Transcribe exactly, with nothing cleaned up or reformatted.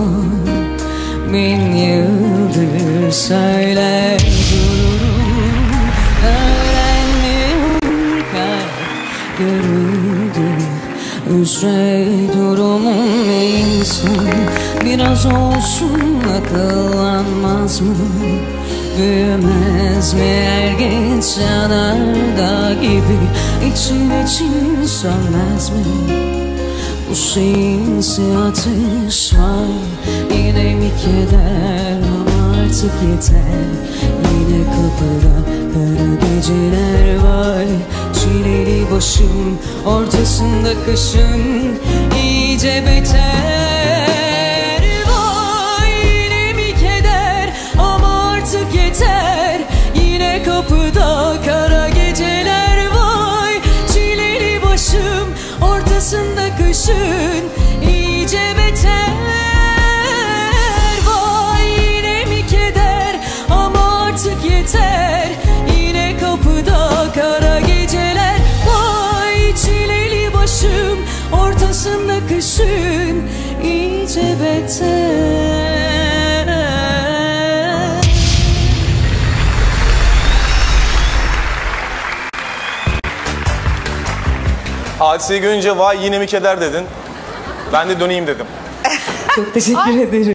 son bin yıldır söyler dururum. Öğrenmiyorum kalp görüldü üzere durumum en son. Biraz olsun akıllanmaz mı? Büyümez mi er geç yanardağ gibi? İçin için sönmez mi? Bu sinsi ateş var. Yine mi keder ama artık yeter. Yine kapıda kara geceler var. Çileli başım ortasında kışın iyice beter. Vay yine mi keder ama artık yeter. Yine kapıda kara geceler var. Çileli başım ortasında kışın iyice beter. Vay yine mi keder ama artık yeter. Yine kapıda kara geceler. Vay çileli başım ortasında kışın iyice beter. Hadiseyi görünce vay yine mi keder dedin. Ben de döneyim dedim. Çok teşekkür ederim.